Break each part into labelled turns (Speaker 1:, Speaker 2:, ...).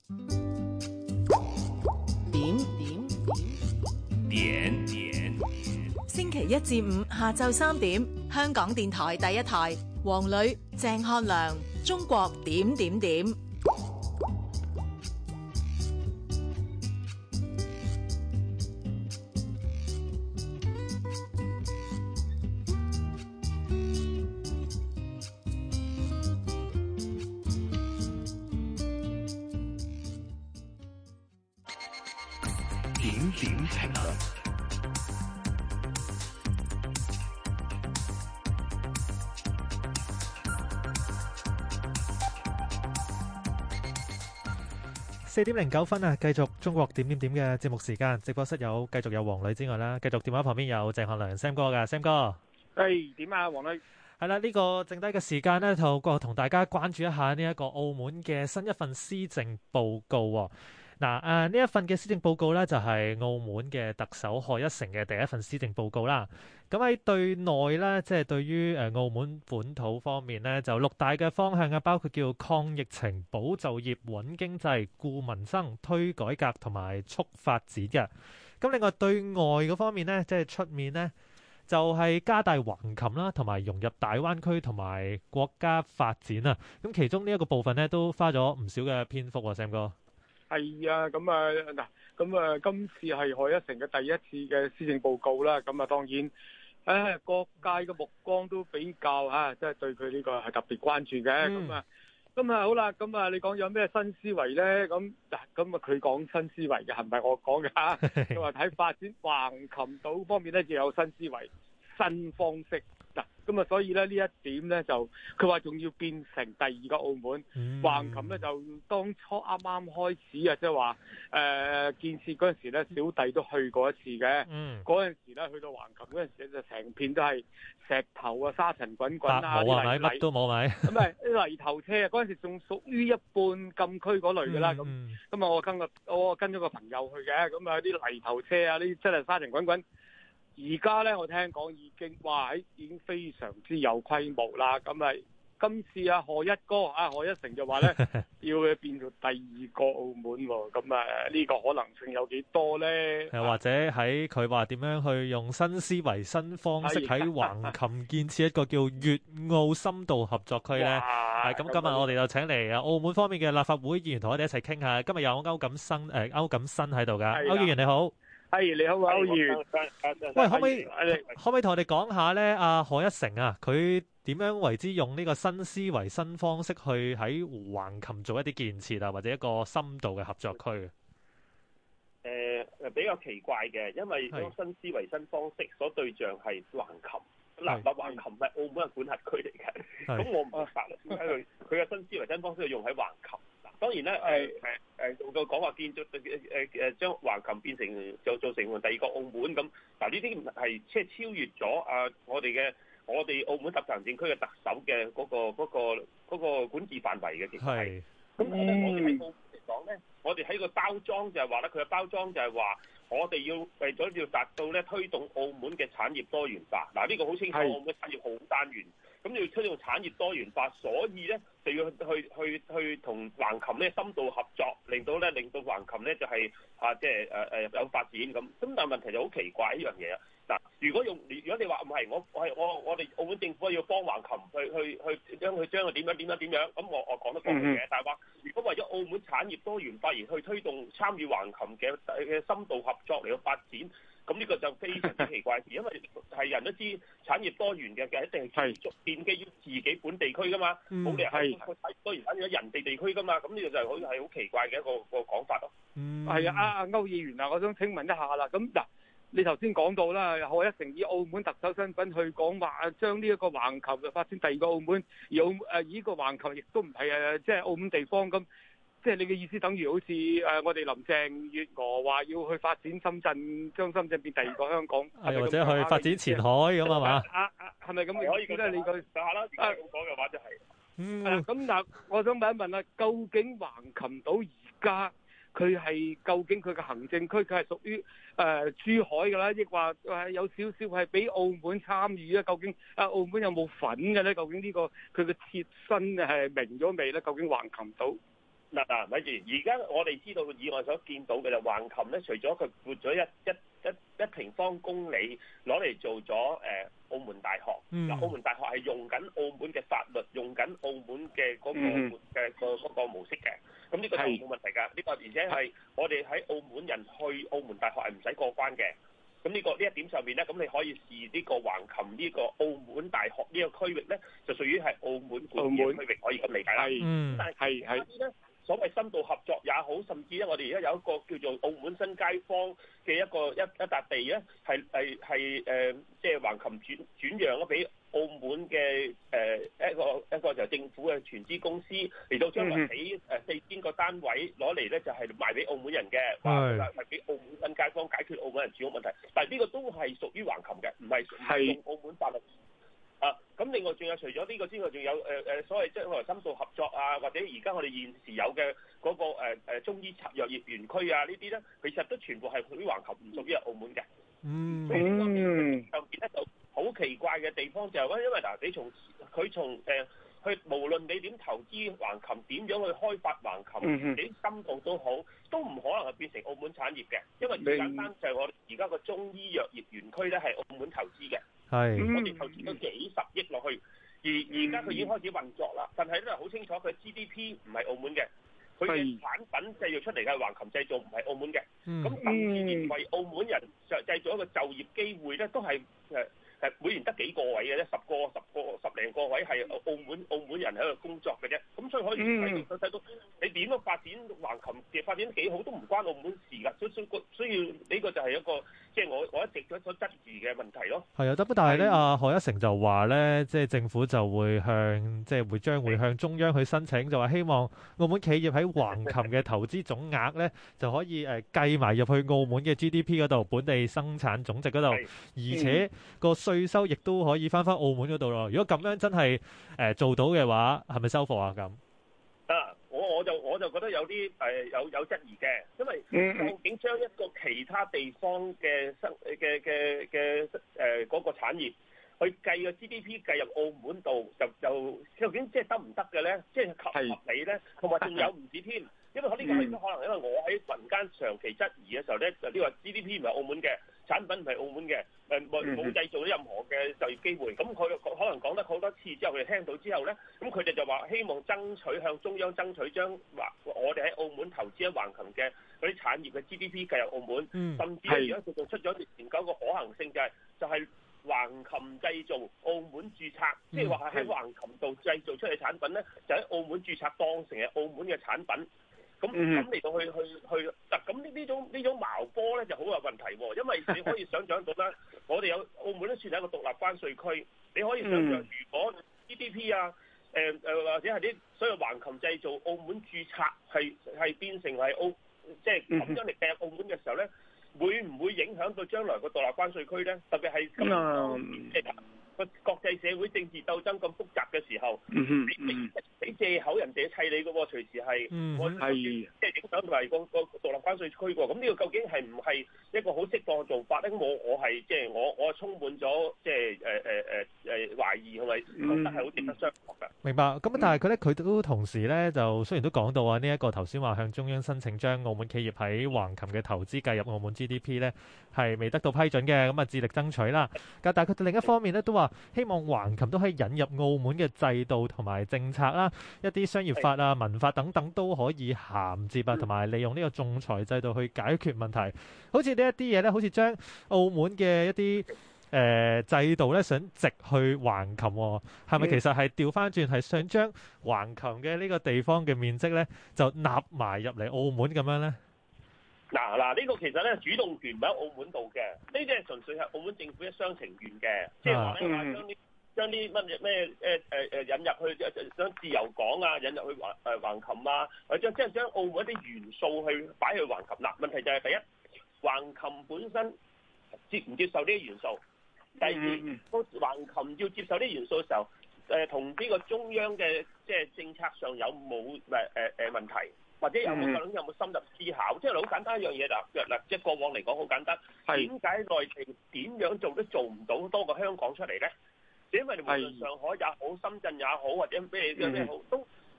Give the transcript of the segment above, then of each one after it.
Speaker 1: 點。星期一至五下晝3點，香港電台第一台，黃磊、鄭漢良，中國點。
Speaker 2: 點評論。
Speaker 3: 4:09啊！繼續中國點嘅節目時間，直播室繼續有黃磊之外啦，繼續電話旁邊有鄭漢良 Sam 哥噶 Sam 哥。
Speaker 4: 點啊，黃磊？
Speaker 3: 係啦，呢個剩低嘅時間呢，同大家關注一下呢一個澳門嘅新一份施政報告。呢一份嘅施政報告呢，就係澳門嘅特首賀一誠嘅第一份施政報告啦。咁喺對內呢，即係對於澳門本土方面呢，就6大嘅方向啊，包括叫抗疫情、保就業、穩經濟、顧民生、推改革同埋促發展嘅。咁另外對外嗰方面呢，即係出面呢，就係加大橫琴啦，同埋融入大灣區同埋國家發展啊。咁其中呢一個部分呢，都花咗唔少嘅篇幅啊 ，Sam 哥。
Speaker 4: 係啊，今次係賀一誠嘅第一次嘅施政報告啦。咁當然，各界嘅目光都比較即係對佢呢個係特別關注嘅。好啦，你講有咩新思維咧？佢講新思維嘅，係唔係我講嘅？佢話喺發展橫琴島方面咧，就有新思維、新方式。所以咧呢一點咧就佢話仲要變成第二個澳門。橫琴咧就當初啱啱開始啊，即係話建設嗰陣時咧，小弟都去過一次嘅。嗰陣時咧去到橫琴嗰陣時就成片都係石頭啊、沙塵滾滾啊，
Speaker 3: 冇啊，乜都冇咪。
Speaker 4: 咁啲泥頭車啊，嗰陣時仲屬於一半禁區嗰類嘅啦。我跟咗個朋友去嘅，啲泥頭車啊，呢啲真係沙塵滾滾。而家咧，我聽講已經非常之有規模啦。今次賀一誠就話咧要變做第二個澳門喎。呢個可能性有幾多咧？
Speaker 3: 或者喺佢話點樣去用新思維、新方式喺橫琴建設一個叫粵澳深度合作區咧？咁今日我哋就請嚟澳門方面嘅立法會議員同我哋一齊傾下。今日有歐錦新喺度噶，歐議員你好。
Speaker 4: 你好啊，歐議員。
Speaker 3: 喂，可唔可以同我哋講下咧？賀一誠啊，佢點樣為之用呢個新思維、新方式去喺橫琴做一啲建設啊，或者一個深度嘅合作區？
Speaker 5: 比較奇怪嘅，因為嗰個新思維、新方式所對象係橫琴。橫琴係澳門嘅管轄區嚟嘅，咁我唔明白點解佢嘅新思維、新方式用喺橫琴。當然咧，個講話建築將橫琴變成做成第二個澳門咁。呢啲係即係超越咗我哋澳門特別行政區嘅特首嘅嗰個管治範圍嘅，其實係。咁我哋喺澳門嚟講咧，我哋喺個包裝就係話咧，佢嘅包裝就係話我哋要為咗要達到咧推動澳門嘅產業多元化。呢個好清楚，澳門嘅產業好單元。咁要推動產業多元化，所以咧就要去同橫琴咧深度合作，令到橫琴咧就係有發展咁。但係問題就好奇怪呢樣嘢啊！如果你話唔係，我哋澳門政府要幫橫琴去將佢點樣，咁我講得過去嘅。但係話如果為咗澳門產業多元化而去推動參與橫琴嘅深度合作嚟到發展。咁呢個就非常之奇怪，因為係人都知產業多元嘅一定係建基於自己本地區噶嘛，冇理由係當然喺人哋地區噶嘛，咁呢個就係好奇怪嘅一個講法咯。
Speaker 4: 係歐議員我想請問一下啦，你頭先講到啦，賀一誠以澳門特首身份去講話，將呢一個橫琴就發展第二個澳門，而呢個橫琴亦都唔係即係澳門地方咁。即係你嘅意思，等於好似我哋林鄭月娥話要去發展深圳，將深圳變第二個香港，
Speaker 3: 或者去發展前海咁啊嘛？
Speaker 4: 係咪咁嘅意思咧？你個
Speaker 5: 上下啦，咁講嘅話就係。
Speaker 4: 咁我想問一問啦，究竟橫琴島而家究竟佢嘅行政區佢係屬於珠海㗎啦，抑或有少少係俾澳門參與咧？究竟澳門有冇份嘅咧？究竟呢個佢嘅切身係明咗未咧？究竟橫琴島？
Speaker 5: 咪住，而家我哋知道以外所見到嘅就橫琴咧，除咗佢撥咗一平方公里攞嚟做咗澳門大學，澳門大學係用緊澳門嘅法律，用緊澳門嘅嗰個模式嘅，咁呢個就冇問題㗎。呢個而且係我哋喺澳門人去澳門大學係唔使過關嘅。咁呢一點上面咧，咁你可以視呢個橫琴呢個澳門大學呢個區域咧，就屬於係澳門管嘅區域，可以咁理解啦。但係啲咧，所謂深度合作也好，甚至咧，我哋而家有一個叫做澳門新街坊嘅一笪地咧，係即係橫琴轉讓咗俾澳門嘅一個就政府嘅全資公司嚟到將來起4000個單位攞嚟咧，就係賣俾澳門人嘅，係俾澳門新街坊解決澳門人住屋問題。但係呢個都係屬於橫琴嘅，唔係用澳門法律。咁另外仲有除咗呢個之外，仲有所謂即係深度合作啊，或者而家我哋現時有嘅嗰個中醫藥業園區啊，呢啲咧其實都全部係屬於橫琴，唔屬於澳門嘅。所以呢個上邊咧就好奇怪嘅地方就係話，因為你從佢無論你點投資橫琴，點樣去開發橫琴，幾深度都好，都唔可能係變成澳門產業嘅，因為最簡單就係我哋而家個中醫藥業園區咧係澳門投資嘅。我哋投資咗幾十億落去，而家佢已經開始運作啦。但係咧好清楚，佢 GDP 唔係澳門嘅，佢嘅產品製造出嚟嘅橫琴製造唔係澳門嘅。咁甚至為澳門人製造一個就業機會咧，都係每年得幾個位嘅啫，10零個位係澳門人喺度工作嘅啫。咁所以可以睇到你點樣發展橫琴嘅發展得幾好，都唔關澳門事㗎。所以呢個就係一個即係我一直所質疑嘅問題咯。
Speaker 3: 係啊，但係咧，賀一誠就話咧，即係政府就會將會向中央去申請，就話希望澳門企業喺橫琴嘅投資總額咧，就可以計埋入去澳門嘅 GDP 嗰度，本地生產總值嗰度，而且個稅收亦都可以翻澳門嗰度咯。如果咁樣真係做到嘅話，係咪收貨啊？咁
Speaker 5: 我就覺得有啲有質疑嘅，因為究竟將一個其他地方嘅嗰個產業去計個 GDP 計入澳門度，就究竟即係得唔得嘅咧？即係合理咧？同埋仲有唔止添，因為呢個係可能因為我喺民間長期質疑嘅時候咧，就呢個 GDP 唔係澳門嘅，產品唔係澳門嘅，冇製造任何嘅就業機會。咁佢可能講得好多次之後，佢哋聽到之後咧，咁佢哋就話希望向中央爭取將我哋喺澳門投資喺橫琴嘅嗰啲產業嘅 GDP 計入澳門，甚至而家佢仲出咗研究個可行性，就係橫琴製造澳門註冊，即係話喺橫琴度製造出嚟產品咧，就喺澳門註冊當成係澳門嘅產品。咁嚟到去咁呢種矛波咧就好有問題喎，因為你可以想像到啦，我哋有澳門都算係一個獨立關稅區，你可以想像如果 GDP 啊或者係啲所謂橫琴製造澳門註冊係變成係即係咁樣嚟計入澳門嘅時候咧，會唔會影響到將來個獨立關稅區咧？特別係咁個國際社會政治鬥爭咁複雜嘅時候，你借口人哋砌你嘅喎，隨時係即係影響埋個獨立關稅區喎。咁呢個究竟係唔係一個好適當嘅做法咧？我係即係我充滿咗即係懷疑同埋覺得係好值得商榷嘅。
Speaker 3: 明白。咁但係佢都同時咧，就雖然都講到啊，呢一個頭先話向中央申請將澳門企業喺橫琴嘅投資計入澳門 GDP 咧，係未得到批准嘅，咁啊致力爭取啦。但係佢哋另一方面咧都話，希望橫琴都可以引入澳門嘅制度同埋政策啦，一啲商業法啊、文法等等都可以銜接啊，同埋利用呢個仲裁制度去解決問題。好似呢一啲嘢咧，好似將澳門嘅一啲制度咧，想直去橫琴喎，係咪其實係調翻轉，係想將橫琴嘅呢個地方嘅面積咧，就納埋入嚟澳門咁樣咧？
Speaker 5: 嗱，呢個其實咧主動權唔喺澳門度嘅，呢啲係純粹係澳門政府一廂情願嘅，即係話咧將啲咩引入去想自由港啊，引入去橫琴啊，或者將澳門一啲元素去擺去橫琴。嗱，問題就係第一，橫琴本身接唔接受呢啲元素？第二，橫琴要接受呢啲元素嘅時候，同呢個中央嘅即係政策上有冇問題？或者有冇深入思考？即係好簡單一樣嘢嗱，即係過往嚟講好簡單。點解內地點樣做都做唔到多過香港出嚟咧？因為無論上海也好、深圳也好，或者咩好，都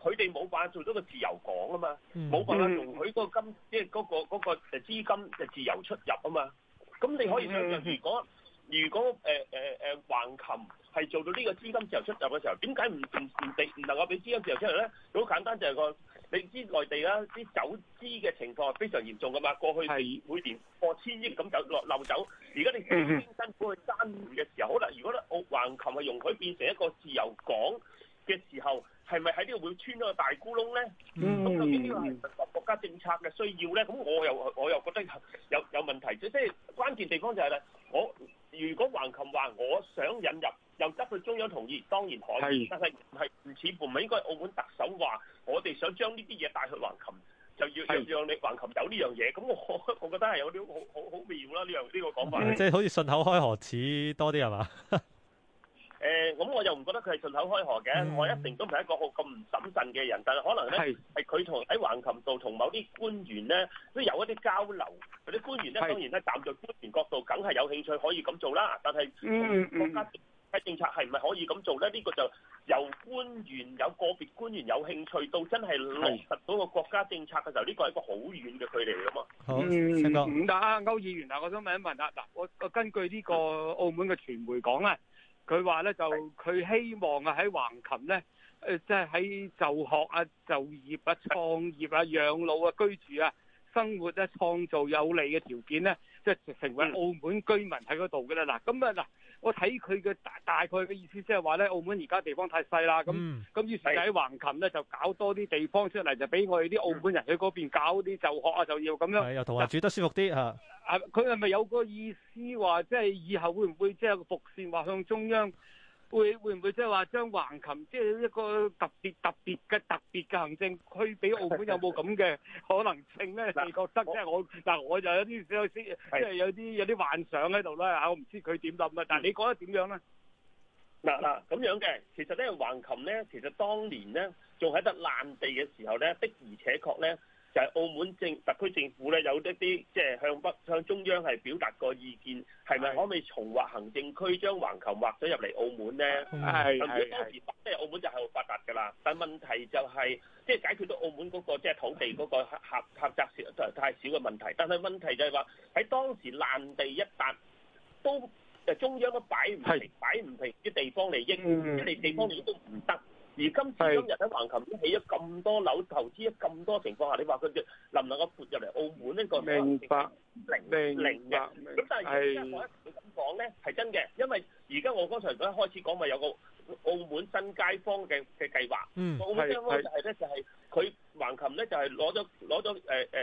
Speaker 5: 佢哋冇辦法做到個自由港啊嘛，冇辦法容許嗰個金即係嗰個資金嘅自由出入啊嘛。咁你可以想象，如果橫琴係做到呢個資金自由出入嘅時候，點解唔能夠俾資金自由出入咧？好簡單，就係你知內地啦，啲走資嘅情況係非常嚴重噶嘛。過去每年過千億咁漏走，而家你辛苦去爭嘅時候，好啦，如果咧橫琴係容許變成一個自由港嘅時候，係咪喺呢度會穿咗個大咕窿咧？咁究竟呢個係國家政策嘅需要咧？咁我又覺得有問題。即係關鍵地方就係咧，如果橫琴話我想引入，又得到中央同意，當然可以。但係似乎唔係應該澳門特首話我哋想將呢啲嘢帶去橫琴，就要讓你橫琴有呢樣嘢。咁我覺得係有啲好妙啦，呢個講法。
Speaker 3: 即係好似順口開河似多啲係嘛？
Speaker 5: 咁我又唔覺得佢係順口開河嘅，我一定都唔係一個咁唔審慎嘅人，但係可能咧係佢喺橫琴度同某啲官員咧都有一啲交流，嗰啲官員咧當然咧站在官員角度，梗係有興趣可以咁做啦。但係國家政策係唔係可以咁做咧？呢個就由有個別官員有興趣到真係落實到個國家政策嘅時候，呢個係一個好遠嘅距離嚟㗎嘛。
Speaker 3: 好，
Speaker 4: 唔得啊，歐議員嗱，我想問一問啊，嗱，我根據呢個澳門嘅傳媒講咧。佢話咧就佢希望啊喺橫琴咧，即係喺就學啊、就業啊、創業啊、養老啊、居住啊、生活咧，創造有利嘅條件咧，即係成為澳門居民喺嗰度嘅啦。嗱，咁啊嗱，我睇佢嘅大概嘅意思，即係話咧，澳門而家地方太細啦，咁於是喺橫琴咧就搞多啲地方出嚟，就俾我哋啲澳門人去嗰邊搞啲就學啊、就業咁樣。
Speaker 3: 係又同埋住得舒服啲嚇。
Speaker 4: 佢係咪有個意思話，即係以後會唔會即係伏線話向中央，會唔會即係話將橫琴即係一個特別嘅行政區俾澳門，有冇咁嘅可能性咧？你覺得即係我就有啲即係有啲幻想喺度啦嚇，我唔知佢點諗啊，但係你覺得點樣咧？
Speaker 5: 嗱咁樣嘅，其實咧橫琴咧，其實當年咧仲喺得爛地嘅時候咧，的而且確咧。就係澳門特區政府咧有一啲即係向中央係表達過意見，係咪可唔可以重劃行政區，將橫琴劃咗入嚟澳門咧？係如果當時即係澳門就係好發達㗎啦，但問題就係即係解決到澳門嗰個即係土地嗰個狹窄太少嘅問題，但係問題就係話喺當時爛地一笪都中央都擺唔平啲地方利益，啲地方利益都唔得。而今時今日喺橫琴起咗咁多樓，投資咗咁多情況下，你話佢能唔能夠撥入嚟澳門呢個零嘅？咁但係而家我一咁講咧係真嘅，因為而家我剛才一開始講咪有個澳門新街坊嘅計劃。澳門新街坊就係咧就係佢橫琴咧就係攞咗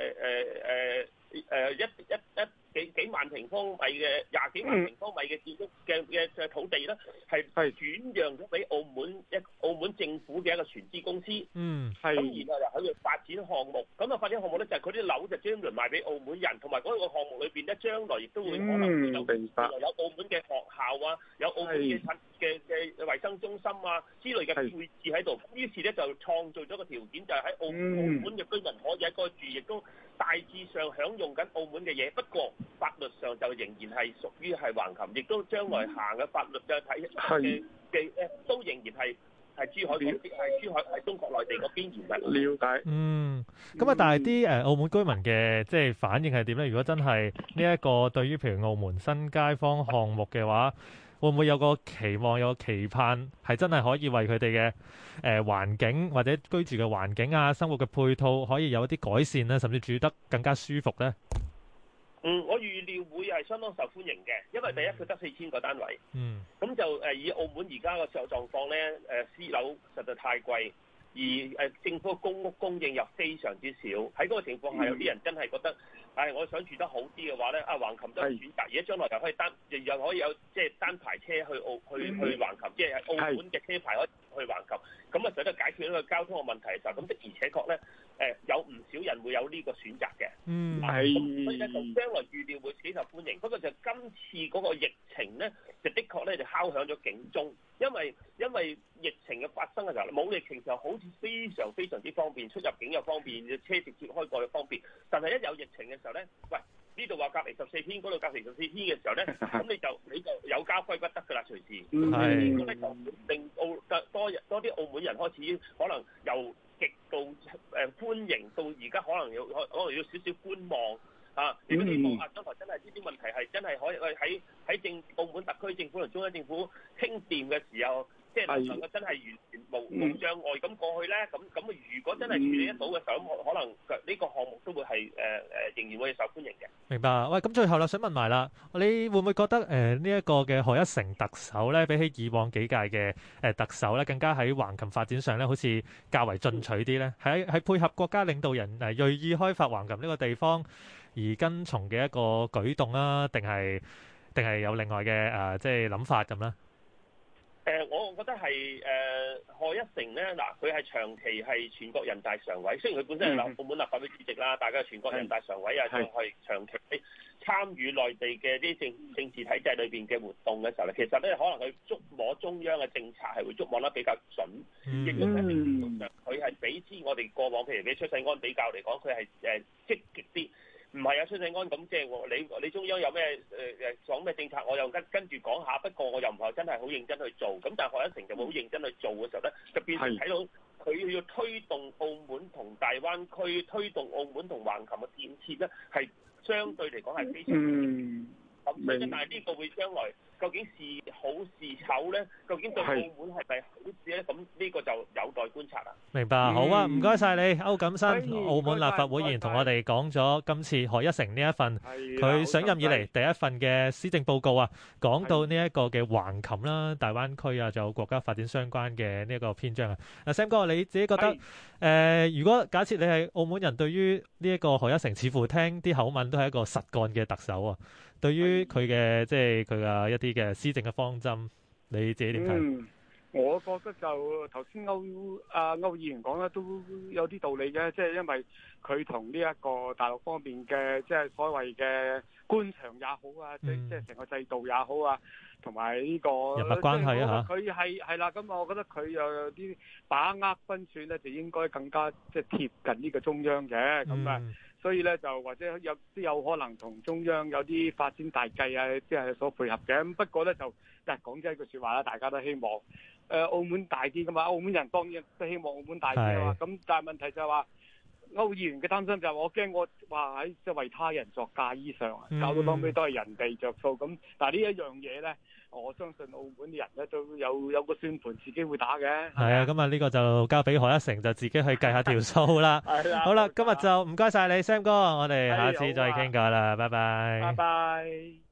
Speaker 5: 幾萬平方米嘅20幾萬平方米嘅建築嘅土地咧，係轉讓咗俾澳門政府嘅一個全資公司。咁然後又喺度發展項目，咁啊發展項目咧就係佢啲樓就專門賣俾澳門人，同埋嗰個項目裏邊咧將來亦都會可能有澳門嘅學校啊，有澳門嘅衛生中心啊之類嘅配置喺度。於是咧就創造咗個條件，就係喺澳門嘅居民可以喺嗰度住，亦都大致上享用緊澳門嘅嘢。不過法律上就仍然係屬於係橫琴，亦都將來行嘅法律嘅睇都仍然係珠海嗰邊，係中國內地嗰邊而唔
Speaker 4: 了解。
Speaker 3: 咁啊，但係啲澳門居民嘅即係反應係點咧？如果真係呢一個對於譬如澳門新街坊項目嘅話，會唔會有個期望、有個期盼，係真係可以為佢哋嘅環境或者居住嘅環境啊、生活嘅配套可以有一啲改善咧，甚至住得更加舒服咧？
Speaker 5: 我預料會係相當受歡迎嘅，因為第一佢得4000個單位，咁就以澳門而家個狀況咧，私樓實在太貴，而政府嘅公屋供應又非常之少，喺嗰個情況下，有啲人真係覺得，我想住得好啲嘅話咧，橫琴都係選擇，而家將來又可以有即係單牌車去橫琴，即係澳門嘅車牌可以去橫琴，咁啊使得解決呢個交通嘅問題嘅時候，咁的而且確咧。有唔少人會有呢個選擇嘅，咁所以咧就將來預料會幾受歡迎。不過就今次嗰個疫情咧，就的確咧就敲響咗警鐘，因為疫情嘅發生嘅時候，冇疫情嘅時候好似非常非常之方便，出入境又方便，車直接開過又方便。但係一有疫情嘅時候咧，喂，呢度話隔離14天，嗰度隔離14天嘅時候咧，咁你就有家歸不得㗎啦，隨時。咁咧就令多啲澳門人開始可能由極度歡迎，到而家可能要少少觀望啊！亦都希望將來真係呢啲問題係真係可以喺澳門特區政府同中央政府傾掂嘅時候，即係能夠真係完全冇障礙咁過去咧，咁如果真係處理得到嘅時候，咁可能呢個項目都會係仍然會受歡迎嘅。
Speaker 3: 明白。喂，咁最後啦，想問埋啦，你會唔會覺得呢一個嘅賀一誠特首咧，比起以往幾屆嘅特首咧，更加喺橫琴發展上咧，好似較為進取啲咧？喺配合國家領導人銳意開發橫琴呢個地方而跟從嘅一個舉動啊，定係有另外嘅即係諗法咁咧？
Speaker 5: 我覺得係賀一誠咧，嗱佢係長期係全國人大常委，雖然佢本身係澳門立法會主席啦，大家全國人大常委啊，仲係長期參與內地嘅啲政治體制裏邊嘅活動嘅時候咧，其實咧可能佢觸摸中央嘅政策係會觸摸得比較準，亦都係佢係比之我哋過往譬如俾出世安比較嚟講，佢係積極啲。唔係啊，出世安咁即係你中央有咩講咩政策，我又跟住講下。不過我又唔係真係好認真去做。咁但係賀一誠就冇好認真去做嘅時候咧，就變成睇到佢要推動澳門同大灣區、推動澳門同橫琴嘅建設咧，係相對嚟講係非常咁。所以但係呢個會將來究竟是好是醜咧？究竟對澳門係咪好事咧？咁呢個就有待觀察啦。
Speaker 3: 明白，好啊，唔該晒你，歐錦新，澳門立法會議員同我哋講咗今次賀一誠呢一份佢上任以嚟第一份嘅施政報告啊，講到呢一個嘅橫琴啦、大灣區啊，仲有國家發展相關嘅呢一個篇章啊。嗱 ，Sam 哥，你自己覺得如果假設你係澳門人，對於呢一個賀一誠，似乎聽啲口吻都係一個實幹嘅特首啊，對於佢嘅即係佢嘅一啲嘅施政嘅方針，你自己點睇？
Speaker 4: 我覺得就頭先歐議員講咧都有啲道理嘅，即係因為佢同呢一個大陸方面嘅即係所謂嘅官場也好啊，即係成個制度也好啊，同埋呢個
Speaker 3: 人脈關係啊嚇，
Speaker 4: 佢係啦，咁我覺得佢有啲把握分寸咧，就應該更加即係貼近呢個中央嘅咁啊。所以咧就或者有可能同中央有啲發展大計啊，即係所配合嘅。咁不過咧就講真一句説話啦，大家都希望澳門大啲噶嘛，澳門人當然都希望澳門大啲啊嘛。咁但係問題就係話歐議員嘅擔心就係我驚我話喺即係為他人作嫁衣裳啊，搞到當尾都係人哋着數咁。但係呢一樣嘢咧，我相信澳門啲人咧都有個算盤自己會打嘅。係啊，
Speaker 3: 咁啊呢個就交俾賀一誠就自己去計下條數啦。係啦，好啦，今日就唔該晒你 Sam 哥，我哋下次再傾過啦，拜拜。
Speaker 4: 拜拜。